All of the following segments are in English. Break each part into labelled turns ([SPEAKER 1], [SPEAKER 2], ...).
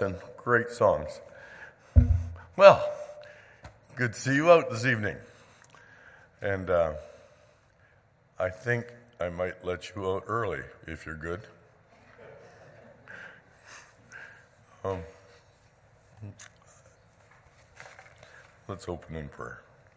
[SPEAKER 1] and great songs. Well, good to see you out this evening. And I think I might let you out early if you're good. Let's open in prayer.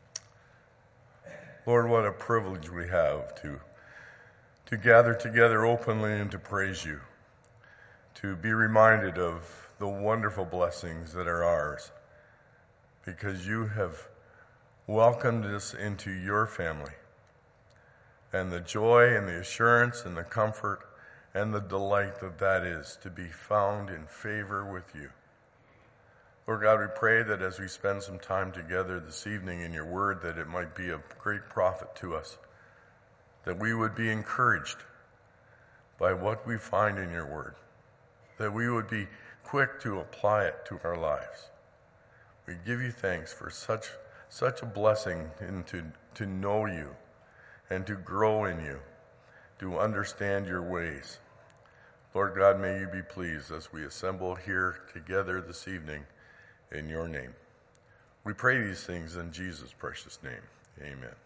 [SPEAKER 1] Lord, what a privilege we have to gather together openly and to praise you, to be reminded of the wonderful blessings that are ours, because you have welcomed us into your family, and the joy and the assurance and the comfort and the delight that is to be found in favor with you. Lord God, we pray that as we spend some time together this evening in your word, that it might be of great profit to us, that we would be encouraged by what we find in your word, that we would be quick to apply it to our lives. We give you thanks for such a blessing to know you and to grow in you, to understand your ways. Lord God, may you be pleased as we assemble here together this evening in your name. We pray these things in Jesus' precious name. Amen.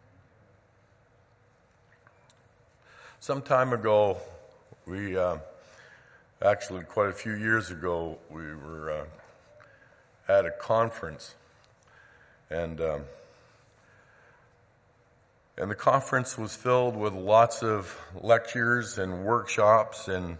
[SPEAKER 1] Some time ago, we actually quite a few years ago, we were at a conference, and the conference was filled with lots of lectures and workshops, and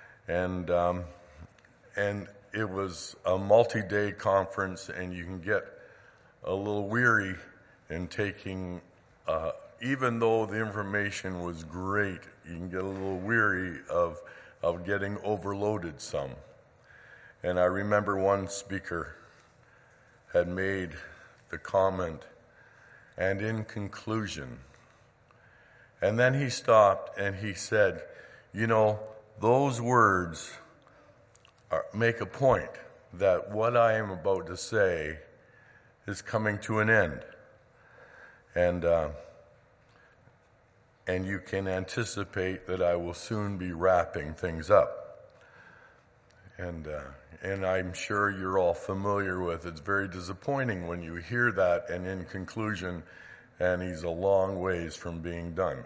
[SPEAKER 1] it was a multi-day conference, and you can get a little weary in taking. Even though the information was great, you can get a little weary of getting overloaded some. And I remember one speaker had made the comment, and in conclusion, and then he stopped and he said, you know, those words make a point that what I am about to say is coming to an end. And you can anticipate that I will soon be wrapping things up. And I'm sure you're all familiar with it's very disappointing when you hear that and in conclusion, and he's a long ways from being done.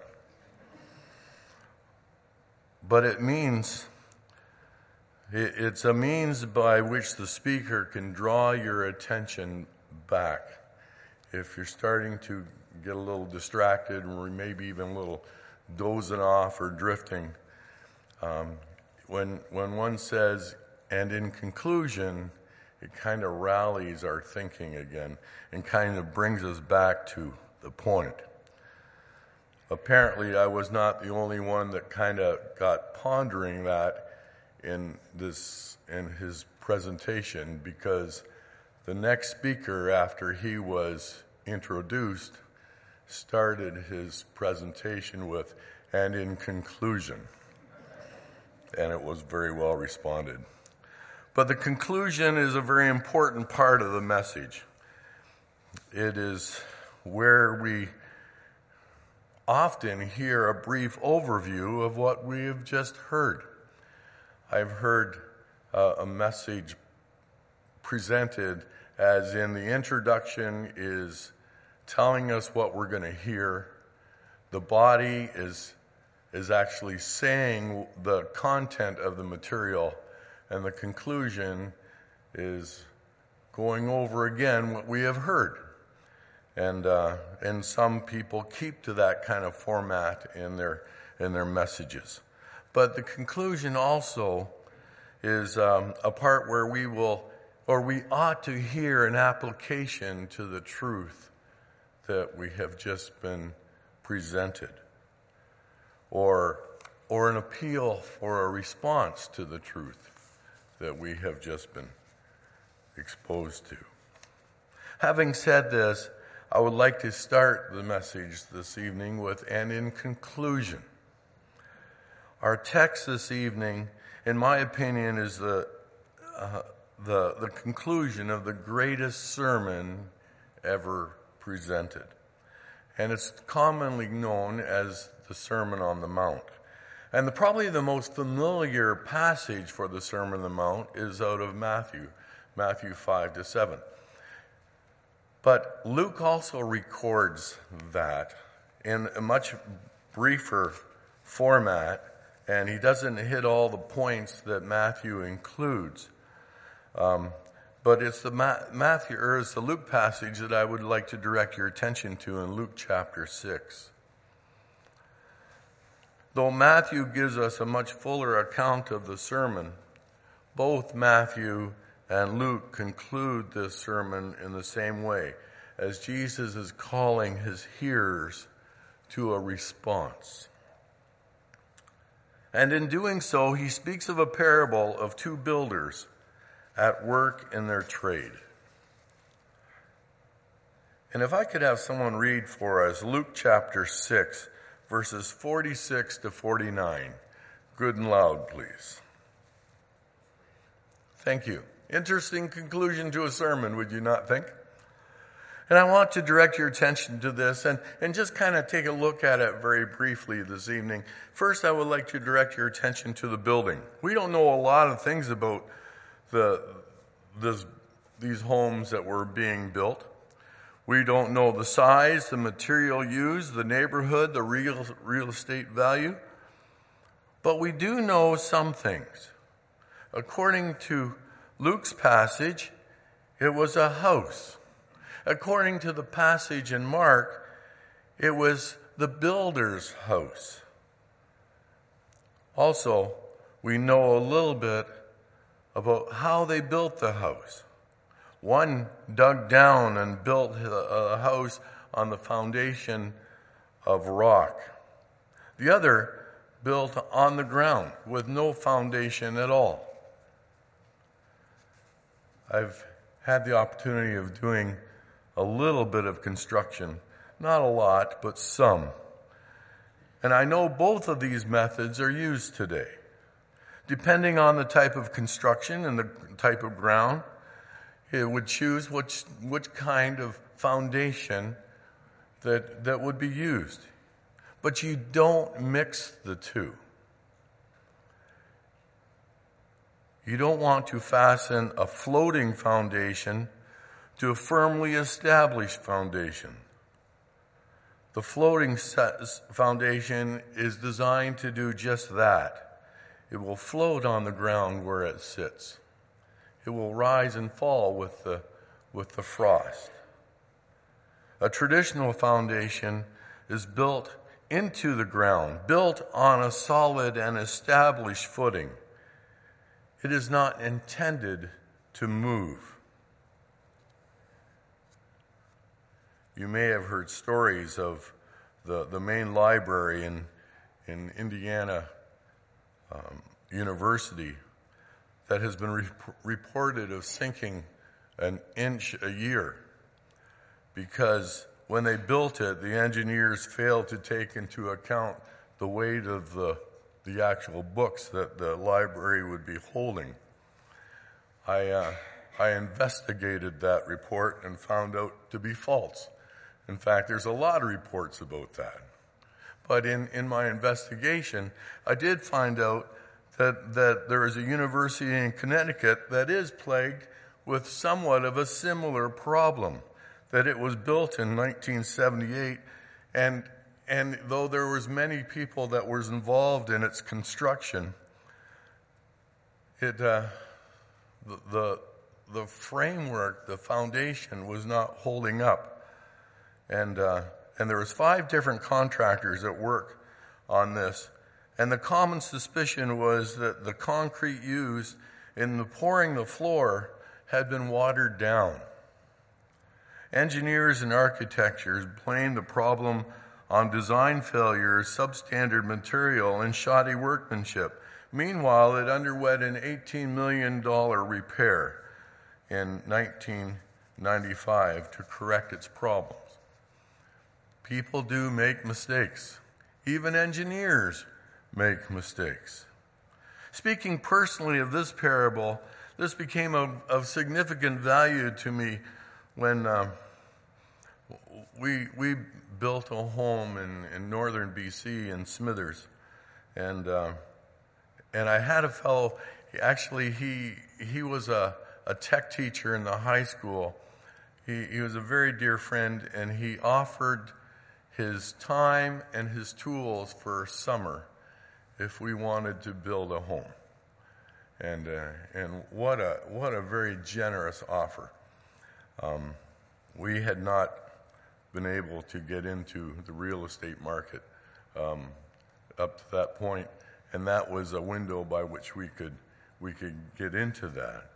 [SPEAKER 1] But it means, it's a means by which the speaker can draw your attention back. If you're starting to get a little distracted or maybe even a little dozing off or drifting, when one says, and in conclusion, it kind of rallies our thinking again and kind of brings us back to the point. Apparently, I was not the only one that kind of got pondering that in his presentation, because the next speaker after he was introduced started his presentation with, and in conclusion. And it was very well responded. But the conclusion is a very important part of the message. It is where we often hear a brief overview of what we have just heard. I've heard a message presented as in the introduction is telling us what we're going to hear. The body is actually saying the content of the material, and the conclusion is going over again what we have heard. And some people keep to that kind of format in their messages. But the conclusion also is a part where we ought to hear an application to the truth that we have just been presented, or an appeal for a response to the truth that we have just been exposed to. Having said this, I would like to start the message this evening with, and in conclusion. Our text this evening, in my opinion, is the conclusion of the greatest sermon ever presented. And it's commonly known as the Sermon on the Mount. And probably the most familiar passage for the Sermon on the Mount is out of Matthew 5-7. But Luke also records that in a much briefer format, and he doesn't hit all the points that Matthew includes. But it's it's the Luke passage that I would like to direct your attention to in Luke chapter 6. Though Matthew gives us a much fuller account of the sermon, both Matthew and Luke conclude this sermon in the same way, as Jesus is calling his hearers to a response. And in doing so, he speaks of a parable of two builders at work in their trade. And if I could have someone read for us Luke chapter 6, verses 46 to 49. Good and loud, please. Thank you. Interesting conclusion to a sermon, would you not think? And I want to direct your attention to this and just kind of take a look at it very briefly this evening. First, I would like to direct your attention to the building. We don't know a lot of things about these homes that were being built. We don't know the size, the material used, the neighborhood, the real estate value. But we do know some things. According to Luke's passage, it was a house. According to the passage in Mark, it was the builder's house. Also, we know a little bit about how they built the house. One dug down and built a house on the foundation of rock. The other built on the ground with no foundation at all. I've had the opportunity of doing a little bit of construction. Not a lot, but some. And I know both of these methods are used today. Depending on the type of construction and the type of ground, it would choose which kind of foundation that would be used. But you don't mix the two. You don't want to fasten a floating foundation to a firmly established foundation. The floating foundation is designed to do just that. It will float on the ground where it sits. It will rise and fall with the frost. A traditional foundation is built into the ground, built on a solid and established footing. It is not intended to move. You may have heard stories of the main library in Indiana University that has been reported of sinking an inch a year because when they built it, the engineers failed to take into account the weight of the actual books that the library would be holding. I investigated that report and found out to be false. In fact, there's a lot of reports about that. But in my investigation, I did find out that there is a university in Connecticut that is plagued with somewhat of a similar problem, that it was built in 1978, and though there was many people that was involved in its construction, the framework, the foundation was not holding up. And there was 5 different contractors at work on this. And the common suspicion was that the concrete used in pouring the floor had been watered down. Engineers and architects blamed the problem on design failures, substandard material, and shoddy workmanship. Meanwhile, it underwent an $18 million repair in 1995 to correct its problems. People do make mistakes. Even engineers make mistakes. Speaking personally of this parable, this became of significant value to me when we built a home in northern BC in Smithers. And I had a fellow, actually he was a tech teacher in the high school. He was a very dear friend, and he offered his time and his tools for summer if we wanted to build a home. And what a very generous offer. We had not been able to get into the real estate market up to that point, and that was a window by which we could get into that.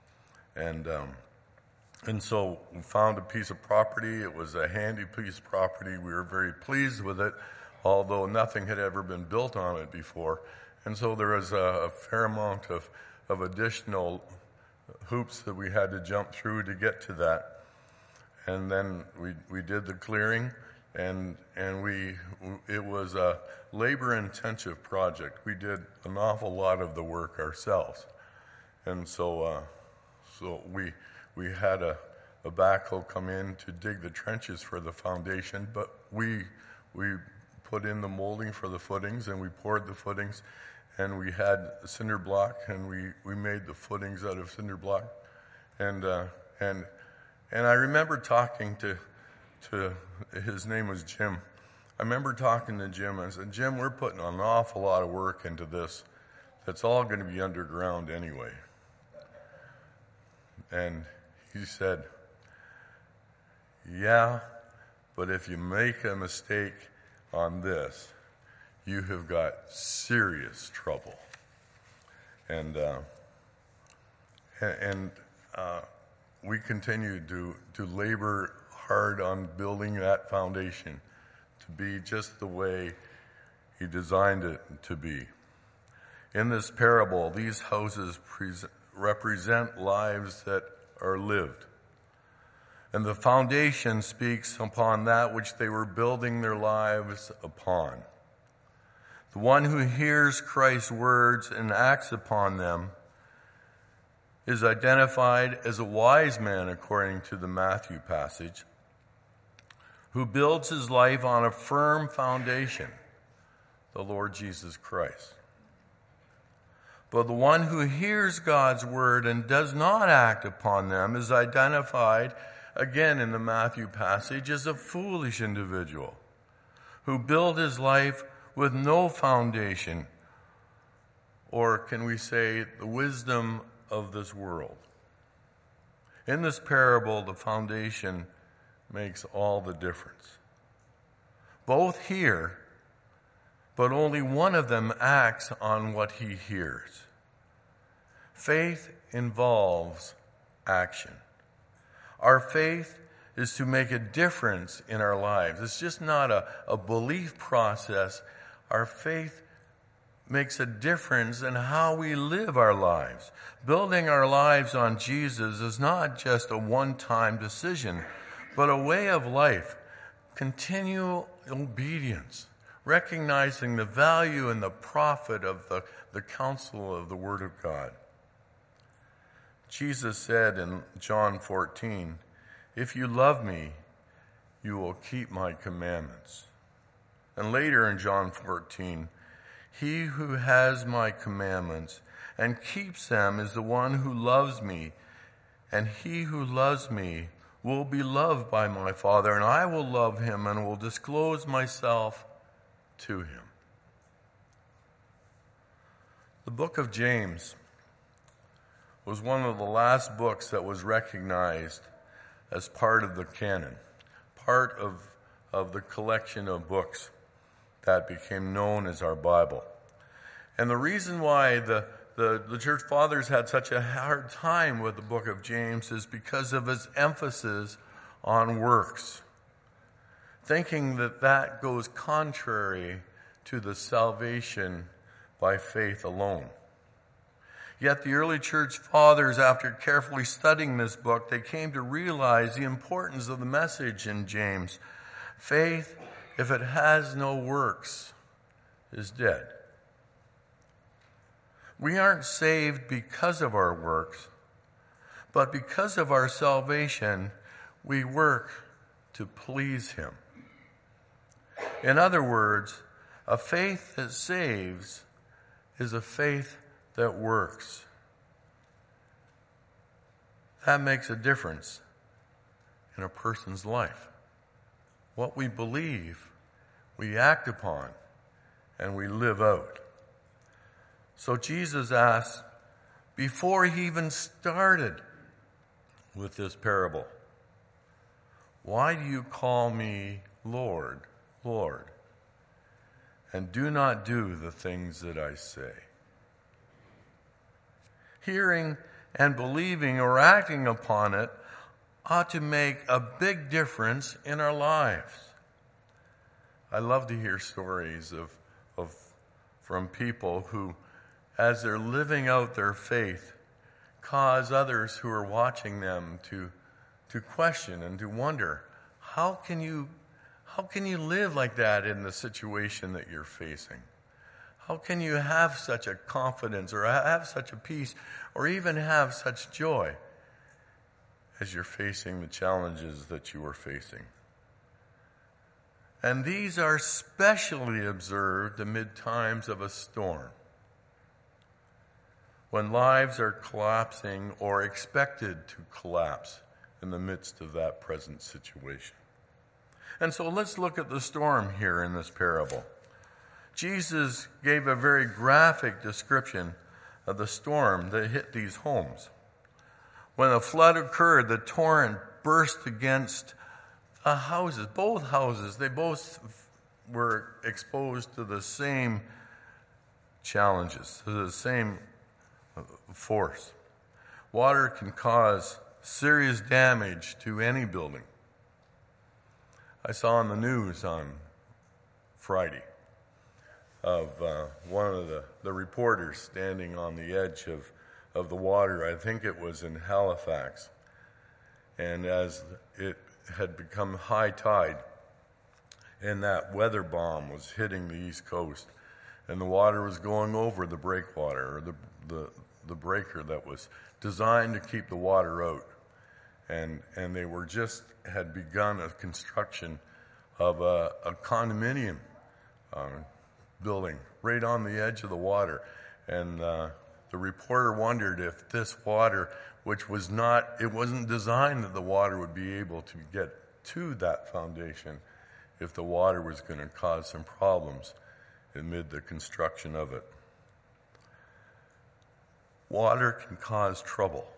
[SPEAKER 1] And so we found a piece of property. It was a handy piece of property. We were very pleased with it, although nothing had ever been built on it before. And so there was a fair amount of additional hoops that we had to jump through to get to that. And then we did the clearing, and it was a labor-intensive project. We did an awful lot of the work ourselves. And so we had a backhoe come in to dig the trenches for the foundation, but we put in the molding for the footings, and we poured the footings, and we had cinder block, and we made the footings out of cinder block. And I remember talking to his name was Jim. I remember talking to Jim, and I said, Jim, we're putting an awful lot of work into this. That's all going to be underground anyway. And he said, yeah, but if you make a mistake on this, you have got serious trouble. And we continued to labor hard on building that foundation to be just the way he designed it to be. In this parable, these houses represent lives that are lived. And the foundation speaks upon that which they were building their lives upon. The one who hears Christ's words and acts upon them is identified as a wise man, according to the Matthew passage, who builds his life on a firm foundation, the Lord Jesus Christ. But the one who hears God's word and does not act upon them is identified, again in the Matthew passage, as a foolish individual who built his life with no foundation, or can we say the wisdom of this world. In this parable, the foundation makes all the difference. Both hear, but only one of them acts on what he hears. Faith involves action. Our faith is to make a difference in our lives. It's just not a belief process. Our faith makes a difference in how we live our lives. Building our lives on Jesus is not just a one-time decision, but a way of life, continual obedience, recognizing the value and the profit of the counsel of the Word of God. Jesus said in John 14, "If you love me, you will keep my commandments." And later in John 14, "He who has my commandments and keeps them is the one who loves me, and he who loves me will be loved by my Father, and I will love him and will disclose myself to him." The book of James was one of the last books that was recognized as part of the canon, part of the collection of books that became known as our Bible. And the reason why the church fathers had such a hard time with the book of James is because of its emphasis on works, thinking that goes contrary to the salvation by faith alone. Yet the early church fathers, after carefully studying this book, they came to realize the importance of the message in James. Faith, if it has no works, is dead. We aren't saved because of our works, but because of our salvation, we work to please him. In other words, A faith that saves is a faith that works. That makes a difference in a person's life. What we believe, we act upon, and we live out. So Jesus asked, before he even started with this parable, why do you call me Lord, Lord, and do not do the things that I say? Hearing and believing or acting upon it ought to make a big difference in our lives. I love to hear stories from people who, as they're living out their faith, cause others who are watching them to question and to wonder, how can you live like that in the situation that you're facing? How can you have such a confidence or have such a peace or even have such joy as you're facing the challenges that you are facing? And these are specially observed amid times of a storm, when lives are collapsing or expected to collapse in the midst of that present situation. And so let's look at the storm here in this parable. Jesus gave a very graphic description of the storm that hit these homes. When a flood occurred, the torrent burst against houses, both houses. They both were exposed to the same challenges, to the same force. Water can cause serious damage to any building. I saw on the news on Friday of one of the reporters standing on the edge of the water. I think it was in Halifax. And as it had become high tide and that weather bomb was hitting the East Coast and the water was going over the breakwater, or the breaker that was designed to keep the water out. And they had begun a construction of a condominium building right on the edge of the water. And the reporter wondered if this water, which wasn't designed that the water would be able to get to that foundation, if the water was going to cause some problems amid the construction of it. Water can cause trouble.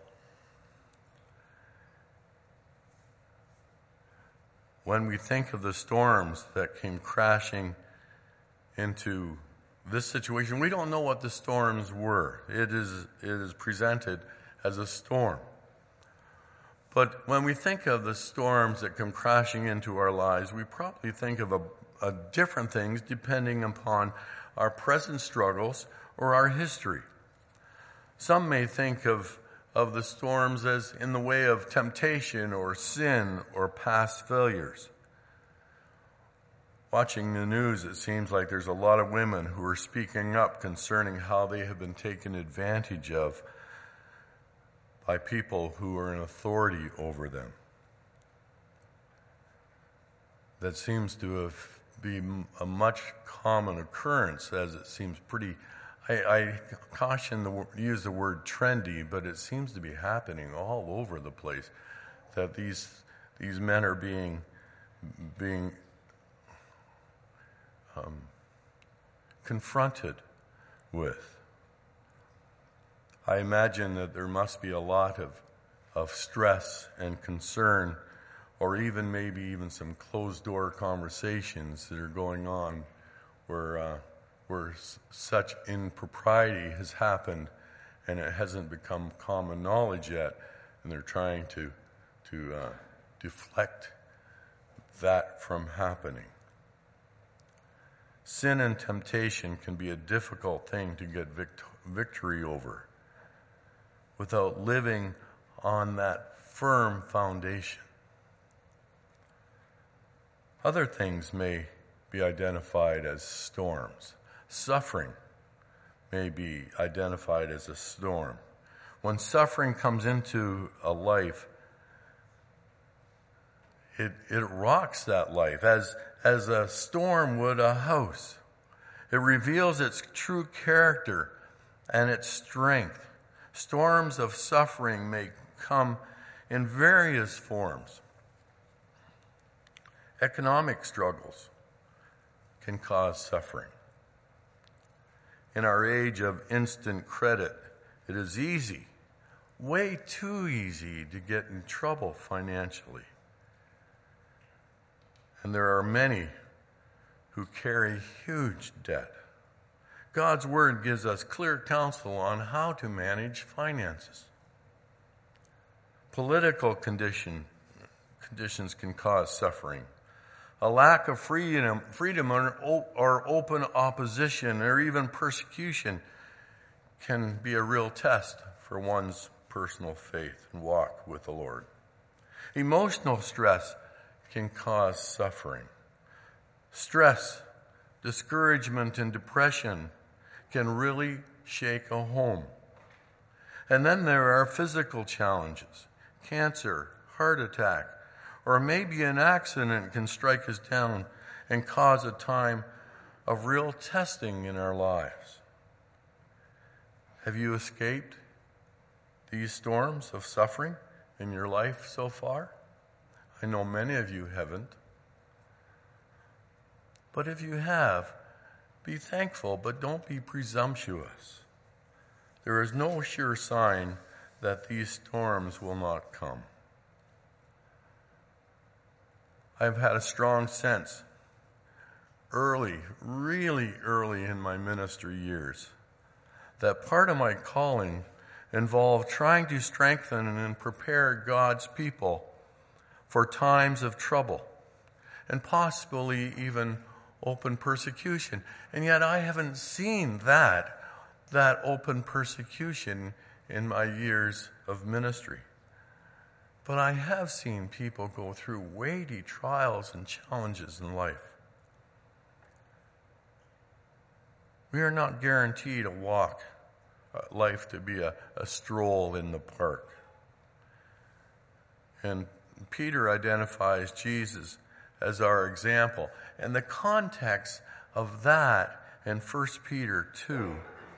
[SPEAKER 1] When we think of the storms that came crashing into this situation, we don't know what the storms were. It is presented as a storm. But when we think of the storms that come crashing into our lives, we probably think of different things depending upon our present struggles or our history. Some may think of the storms as in the way of temptation or sin or past failures. Watching the news, it seems like there's a lot of women who are speaking up concerning how they have been taken advantage of by people who are in authority over them. That seems to be a much common occurrence, as it seems pretty. I caution use the word trendy, but it seems to be happening all over the place. That these men are being confronted with. I imagine that there must be a lot of stress and concern, or maybe even some closed-door conversations that are going on where such impropriety has happened and it hasn't become common knowledge yet, and they're trying to deflect that from happening. Sin and temptation can be a difficult thing to get victory over without living on that firm foundation. Other things may be identified as storms. Suffering may be identified as a storm. When suffering comes into a life, it rocks that life as a storm would a house. It reveals its true character and its strength. Storms of suffering may come in various forms. Economic struggles can cause suffering. In our age of instant credit, it is easy, way too easy, to get in trouble financially. And there are many who carry huge debt. God's Word gives us clear counsel on how to manage finances. Political conditions can cause suffering. A lack of freedom or open opposition or even persecution can be a real test for one's personal faith and walk with the Lord. Emotional stress can cause suffering. Stress, discouragement, and depression can really shake a home. And then there are physical challenges. Cancer, heart attack, or maybe an accident can strike us down and cause a time of real testing in our lives. Have you escaped these storms of suffering in your life so far? I know many of you haven't. But if you have, be thankful, but don't be presumptuous. There is no sure sign that these storms will not come. I've had a strong sense really early in my ministry years, that part of my calling involved trying to strengthen and prepare God's people for times of trouble and possibly even open persecution. And yet I haven't seen that open persecution in my years of ministry. But I have seen people go through weighty trials and challenges in life. We are not guaranteed a walk, life to be a stroll in the park. And Peter identifies Jesus as our example. And the context of that in 1 Peter 2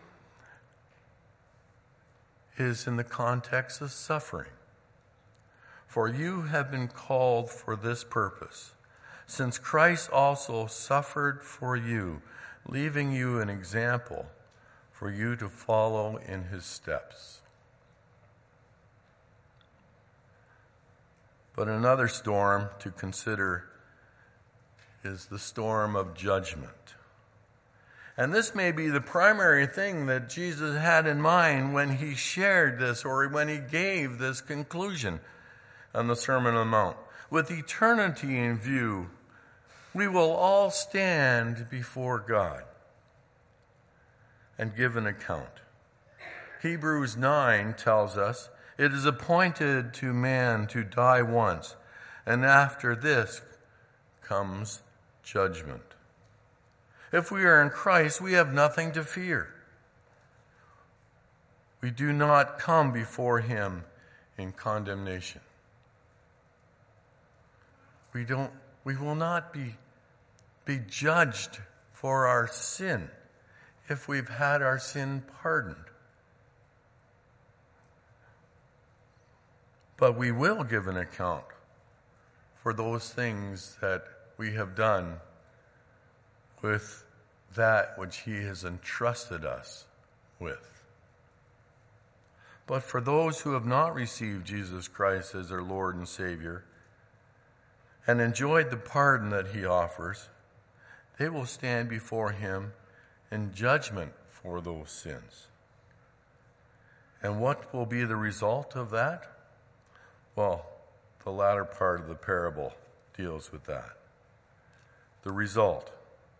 [SPEAKER 1] is in the context of suffering. For you have been called for this purpose, since Christ also suffered for you, leaving you an example for you to follow in his steps. But another storm to consider is the storm of judgment. And this may be the primary thing that Jesus had in mind when he shared this or when he gave this conclusion on the Sermon on the Mount. With eternity in view, we will all stand before God and give an account. Hebrews 9 tells us, it is appointed to man to die once, and after this comes judgment. If we are in Christ, we have nothing to fear. We do not come before him in condemnation. We will not be judged for our sin if we've had our sin pardoned. But we will give an account for those things that we have done with that which he has entrusted us with. But for those who have not received Jesus Christ as their Lord and Savior and enjoyed the pardon that he offers, they will stand before him in judgment for those sins. And what will be the result of that? Well, the latter part of the parable deals with that. The result.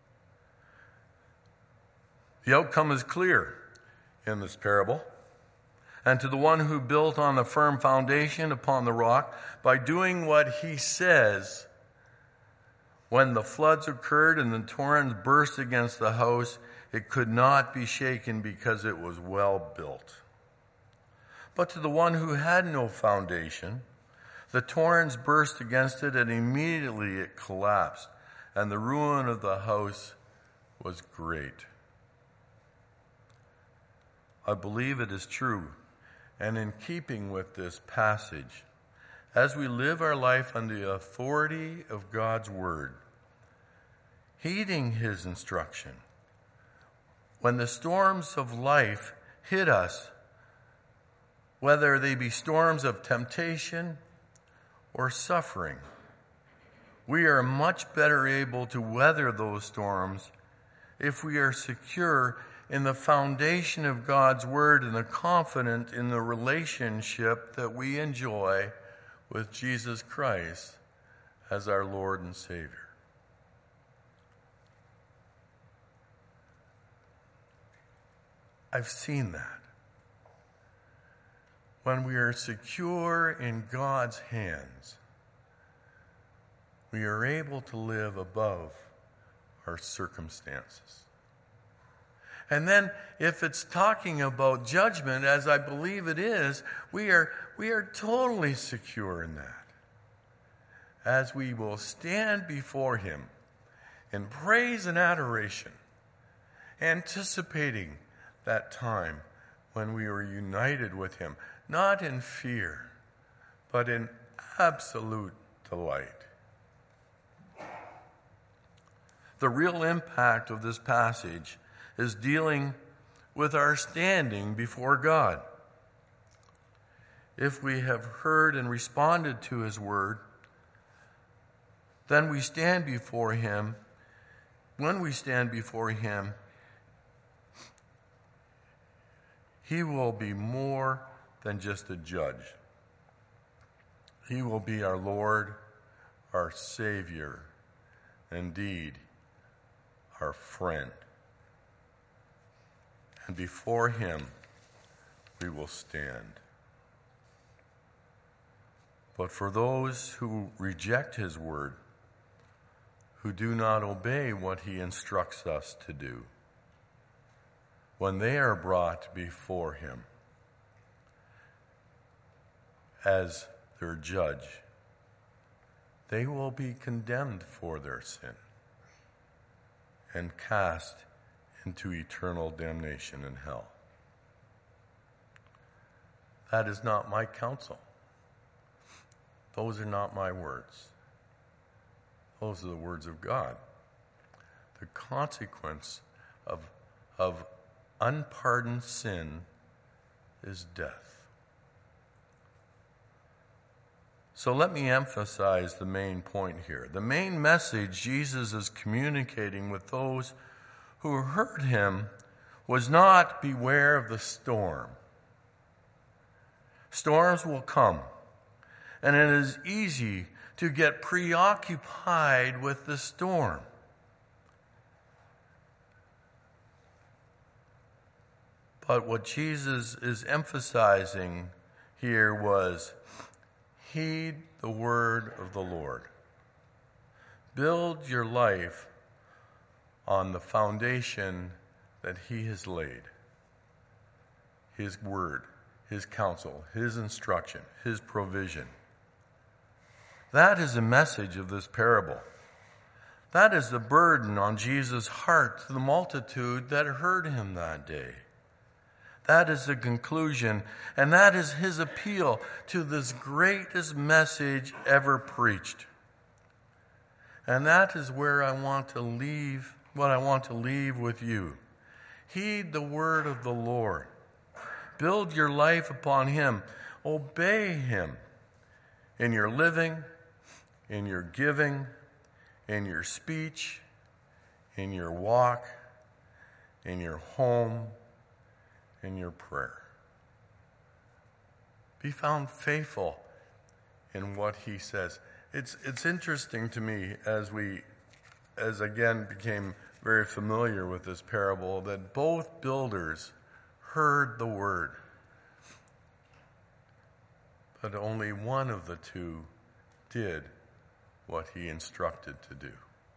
[SPEAKER 1] The outcome is clear in this parable. And to the one who built on the firm foundation upon the rock, by doing what he says, when the floods occurred and the torrents burst against the house, it could not be shaken because it was well built. But to the one who had no foundation, the torrents burst against it, and immediately it collapsed, and the ruin of the house was great. I believe it is true, and in keeping with this passage, as we live our life under the authority of God's Word, heeding His instruction, when the storms of life hit us, whether they be storms of temptation or suffering, we are much better able to weather those storms if we are secure in the foundation of God's Word and are confident in the relationship that we enjoy with Jesus Christ as our Lord and Savior. I've seen that. When we are secure in God's hands, we are able to live above our circumstances. And then if it's talking about judgment, as I believe it is, we are totally secure in that. As we will stand before Him in praise and adoration, anticipating that time when we were united with Him, not in fear, but in absolute delight. The real impact of this passage is dealing with our standing before God. If we have heard and responded to His Word, then we stand before Him. When we stand before Him, He will be more than just a judge. He will be our Lord, our Savior, indeed, our friend. And before Him, we will stand. But for those who reject His Word, who do not obey what He instructs us to do, when they are brought before Him as their judge, they will be condemned for their sin and cast into eternal damnation in hell. That is not my counsel. Those are not my words. Those are the words of God. The consequence of unpardoned sin is death. So let me emphasize the main point here. The main message Jesus is communicating with those who heard Him was not beware of the storm. Storms will come, and it is easy to get preoccupied with the storm. But what Jesus is emphasizing here was, heed the word of the Lord. Build your life on the foundation that He has laid. His word, His counsel, His instruction, His provision. That is the message of this parable. That is the burden on Jesus' heart to the multitude that heard Him that day. That is the conclusion, and that is His appeal to this greatest message ever preached. And that is where I want to leave, what I want to leave with you. Heed the word of the Lord. Build your life upon Him. Obey Him in your living, in your giving, in your speech, in your walk, in your home, in your prayer. Be found faithful in what He says. It's interesting to me as again became very familiar with this parable, that both builders heard the word, but only one of the two did what he instructed to do.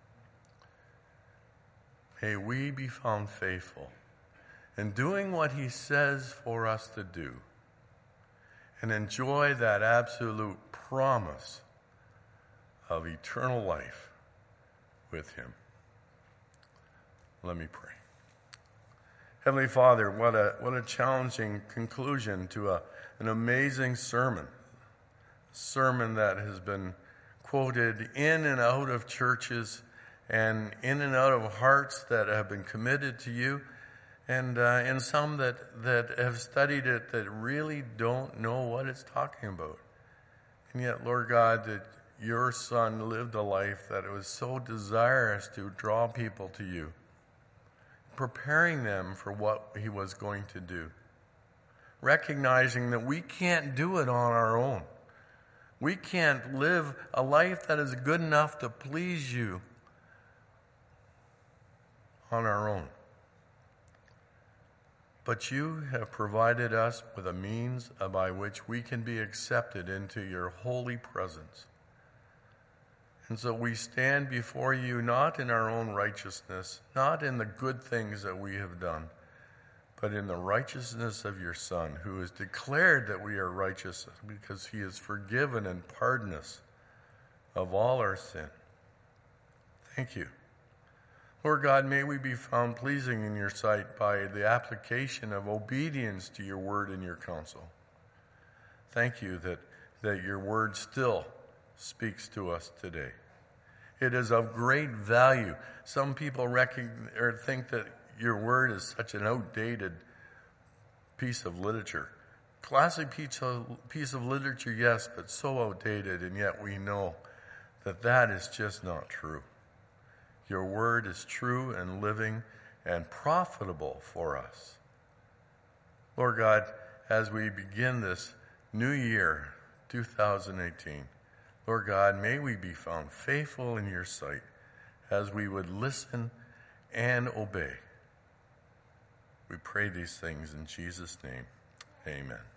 [SPEAKER 1] May we be found faithful in doing what He says for us to do and enjoy that absolute promise of eternal life with Him. Let me pray. Heavenly Father, what a challenging conclusion to an amazing sermon. A sermon that has been quoted in and out of churches and in and out of hearts that have been committed to you, and some that have studied it that really don't know what it's talking about. And yet, Lord God, that your Son lived a life that was so desirous to draw people to you, preparing them for what he was going to do, recognizing that we can't do it on our own. We can't live a life that is good enough to please you on our own. But you have provided us with a means by which we can be accepted into your holy presence. And so we stand before you not in our own righteousness, not in the good things that we have done, but in the righteousness of your Son, who has declared that we are righteous because he has forgiven and pardoned us of all our sin. Thank you. Lord God, may we be found pleasing in your sight by the application of obedience to your word and your counsel. Thank you that your word still speaks to us today. It is of great value. Some people think that your word is such an outdated piece of literature. Classic piece of literature, yes, but so outdated, and yet we know that is just not true. Your word is true and living and profitable for us. Lord God, as we begin this new year, 2018, Lord God, may we be found faithful in your sight as we would listen and obey. We pray these things in Jesus' name. Amen.